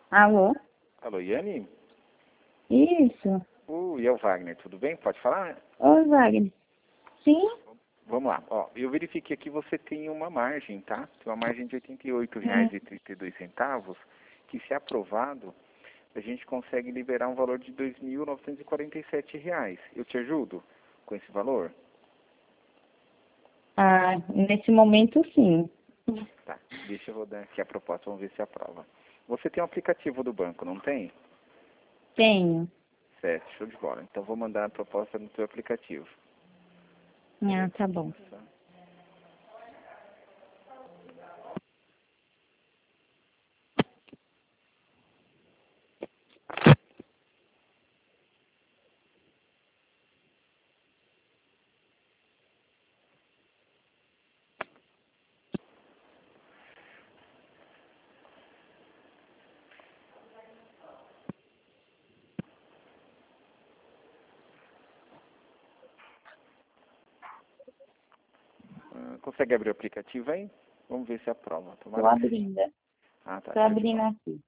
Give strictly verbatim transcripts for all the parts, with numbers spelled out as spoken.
Alô? Alô, Yane? Isso. Uh, e é o Wagner, tudo bem? Pode falar? Oi, Wagner. Sim? Vamos lá. Ó, eu verifiquei que você tem uma margem, tá? Tem uma margem de oitenta e oito reais Hum. e trinta e dois centavos, que se aprovado, a gente consegue liberar um valor de dois mil novecentos e quarenta e sete reais. Eu te ajudo com esse valor? Ah, nesse momento, sim. Tá, deixa eu rodar aqui a proposta, vamos ver se aprova. Você tem um aplicativo do banco, não tem? Tenho. Certo, show de bola. Então vou mandar a proposta no seu aplicativo. Ah, tá bom. Ah, consegue abrir o aplicativo aí? Vamos ver se aprova. Tomara Tô que sim. abrindo. Ah, tá. Tô Show de abrindo bola. aqui.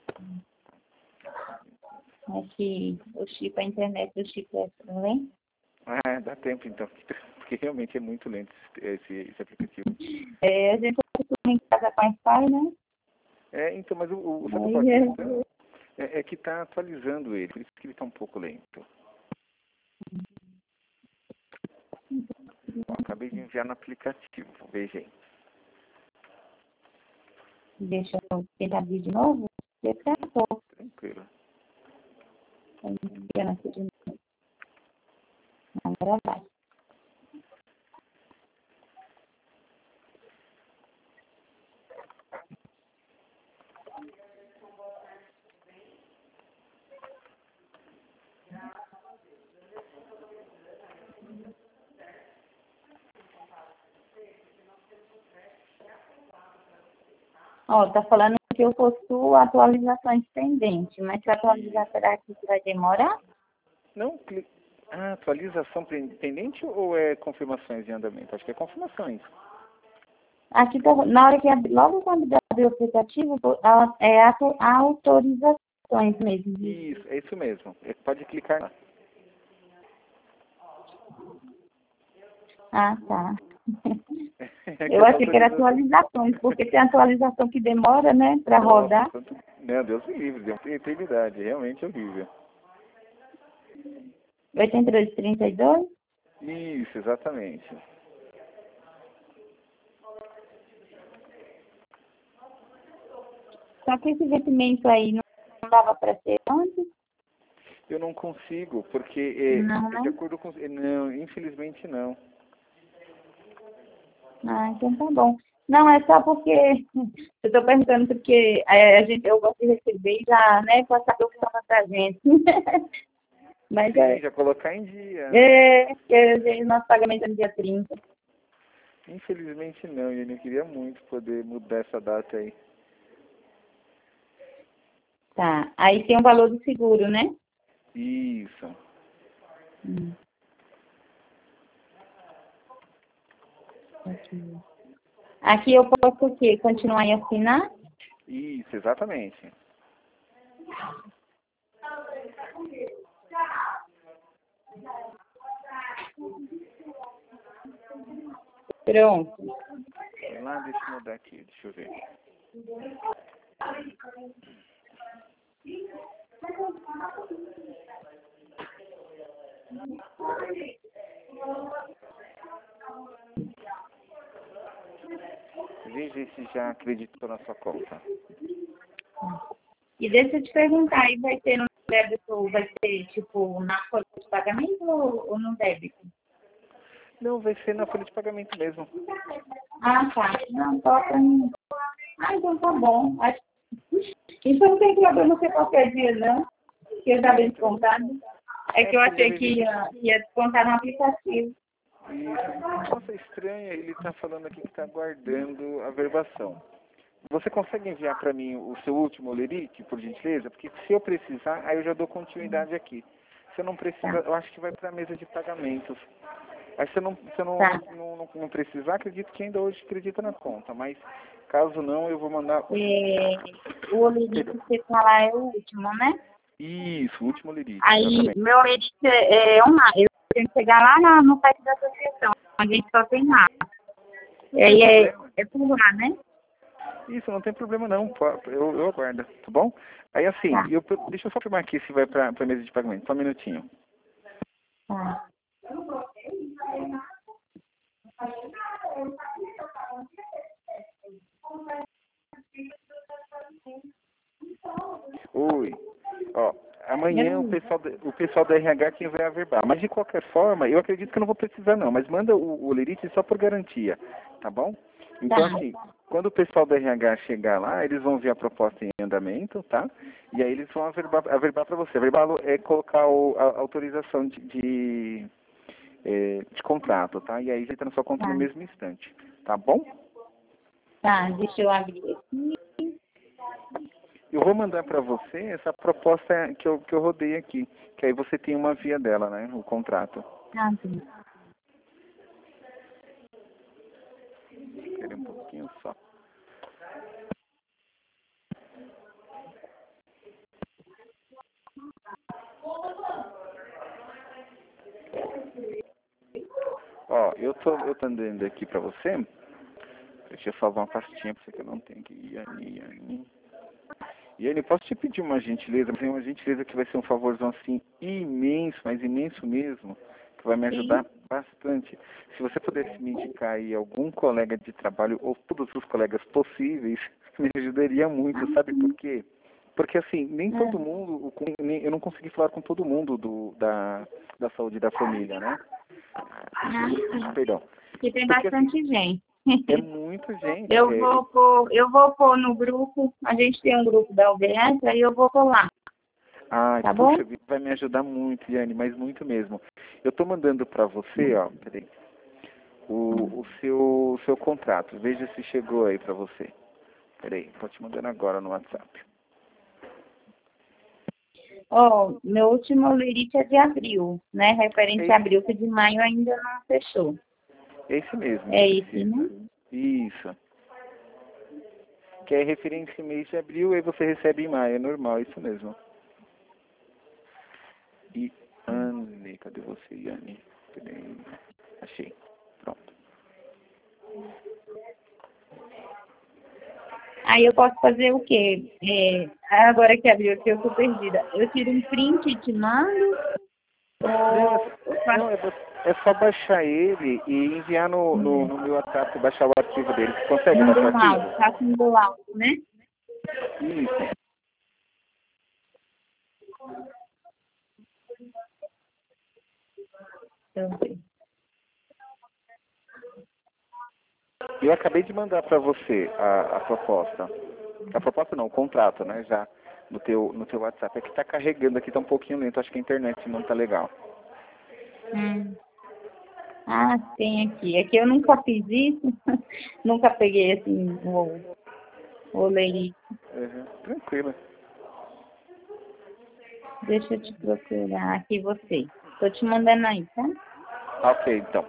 Aqui, o chip, a internet do chip é lento. Ah, dá tempo então, porque realmente é muito lento esse, esse aplicativo. É, a gente tá em casa com Wi-Fi, né? É, então, mas o, o sabe qual é a Aí é... questão? É, é que está atualizando ele, por isso que ele está um pouco lento. Bom, acabei de enviar no aplicativo, veja aí. Deixa eu tentar abrir de novo. Deixa eu Tranquilo. enviando aqui de novo. Agora vai. Ó, tá falando que eu possuo atualizações pendentes, mas se atualizar, será que isso vai demorar? Não, cli... ah, atualização pendente ou é confirmações em andamento? Acho que é confirmações. Aqui, tá, na hora que abrir, logo quando abrir o aplicativo, ela- é auto- autorizações mesmo. Isso, é isso mesmo. É, pode clicar lá. Ah, tá. É que Eu as achei que era autorizações... atualizações, porque tem atualização que demora, né, para Nossa, rodar. quanto... Não, Deus me livre, deu uma eternidade, realmente horrível. oitenta e dois, trinta e dois? Isso, exatamente. Só que esse vencimento aí não dava para ser antes? Eu não consigo, porque Não, é, é de né? acordo com... é, Não, infelizmente não. Ah, então tá bom. Não, é só porque eu estou perguntando porque é, a gente, eu gosto de receber e já, né, passar a opção pra gente. Mas Sim, é, já colocar em dia. é, é, nosso pagamento é no dia trinta. Infelizmente não, e eu queria muito poder mudar essa data aí. Tá. Aí tem o valor do seguro, né? Isso. Hum. Aqui. Aqui eu posso o quê? Continuar e assinar? Isso, exatamente. Pronto. Vai lá, deixa eu mudar aqui, deixa eu ver. Veja se já acreditou na sua conta. E deixa eu te perguntar, aí vai ter no débito, ou vai ser tipo na folha de pagamento ou, ou no débito? Não, vai ser na folha de pagamento mesmo. Ah, tá. Não, só pra mim. Ah, então tá bom. Acho... Isso não tem problema ser qualquer dia, não. Que eu já bem descontado. É É, que eu porque ele achei deve que vir. ia, ia descontar no aplicativo. Isso. Nossa, estranho, ele está falando aqui que está guardando a verbação. Você consegue enviar para mim o seu último Leric, por gentileza? Porque se eu precisar, aí eu já dou continuidade aqui. Se eu não precisar, Tá. eu acho que vai para a mesa de pagamentos. Aí se eu não, se eu não, Tá. não, não, não precisar, acredito que ainda hoje acredita na conta. Mas caso não, eu vou mandar... É, o olerite que você fala é o último, né? Isso, o último olerite, Aí, exatamente. meu olerite é online. Eu tenho que chegar lá na- no site da associação. A gente só tem lá. E aí é, é por lá, né? Isso, não tem problema não, pô, eu, eu aguardo, tá bom? Aí assim, Tá. eu, deixa eu só confirmar aqui se vai pra, pra mesa de pagamento, só um minutinho. Tá. Oi, ó, amanhã o pessoal, do- o pessoal da R H quem vai averbar, mas de qualquer forma, eu acredito que eu não vou precisar não, mas manda o, o olerite só por garantia, tá bom? Então Tá. assim, quando o pessoal da R H chegar lá, eles vão ver a proposta em andamento, tá? E aí eles vão averbar, averbar para você. Averbar é colocar o, a, a autorização de, de, é, de contrato, tá? E aí entra na sua conta no Tá. mesmo instante, tá bom? Tá, deixa eu abrir aqui. Eu vou mandar para você essa proposta que eu, que eu rodei aqui, que aí você tem uma via dela, né? O contrato. Ah, sim. Espere um pouquinho só. Ó, eu tô, eu tô andando aqui para você. Deixa eu salvar uma pastinha para você que eu não tenho aqui. Yane, Yane. Yane, posso te pedir uma gentileza? Mas é uma gentileza que vai ser um favorzão assim imenso, mas imenso mesmo, que vai me ajudar Sim. bastante. Se você pudesse me indicar aí algum colega de trabalho ou todos os colegas possíveis, me ajudaria muito, sabe por quê? Porque assim, nem Ah, todo mundo, o- com- nem- eu não consegui falar com todo mundo do, da, da saúde da família, né? ah, sim. Perdão. Aqui tem Porque assim, bastante gente. é muita gente. Eu É, vou pôr, eu vou pôr no grupo, a gente tem um grupo da U B S, aí eu vou pôr lá, ai, tá bom? puxa, vida, vai me ajudar muito, Yane, mas muito mesmo. Eu tô mandando para você, ó, peraí, o, o seu, o seu contrato. Veja se chegou aí para você. Peraí, tô te mandando agora no WhatsApp. Ó, meu último lerite é de abril, né? É Referente a esse, abril, que de maio ainda não fechou. é esse mesmo que É eu esse, preciso. né? Isso. Que é referência mês de abril e você recebe em maio, é normal, é isso mesmo. E Anne, cadê você, Yane? Peraí. Achei. Pronto. Aí eu posso fazer o quê? É, agora que abriu aqui, eu tô perdida. Eu tiro um print e te mando? Não, é, Ou eu não, faço é, vo- é só baixar ele e enviar no, no, no meu WhatsApp, baixar o arquivo dele. Você consegue um baixar o do arquivo? áudio, faço um do áudio, né? Isso. Deixa eu ver. Eu acabei de mandar para você a, a proposta. A proposta não, o contrato, né? Já no teu, no teu WhatsApp. É que tá carregando aqui, tá um pouquinho lento. Acho que a internet não tá legal. Hum. Ah, tem aqui. É que eu nunca fiz isso, nunca peguei assim o, o lerite. Uhum. Tranquilo. Deixa eu te procurar aqui você. Tô te mandando aí, tá? Ok, então.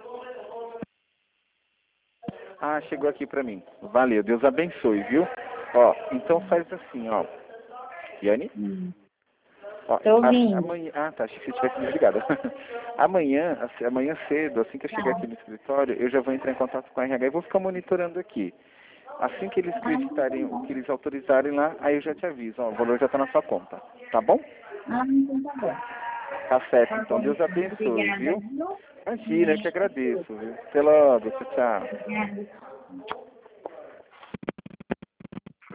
Ah, chegou aqui pra mim. Valeu, Deus abençoe, viu? Ó, então faz assim, ó. Yane? Hum. Ó, Tô a- ouvindo. amanhã. Ah, tá. Achei que você tivesse desligado. amanhã, assim, amanhã cedo, assim que eu chegar Tá. aqui no escritório, eu já vou entrar em contato com a R H e vou ficar monitorando aqui. Assim que eles Ah, tá acreditarem, o bom. que eles autorizarem lá, aí eu já te aviso. Ó, o valor já tá na sua conta. Tá bom? Ah, então tá bom. Tá certo, Tá então. bom, Deus então. abençoe, Obrigada, viu? viu? Imagina, eu que Beijo. agradeço, viu? Até logo. Tchau, tchau. Obrigada.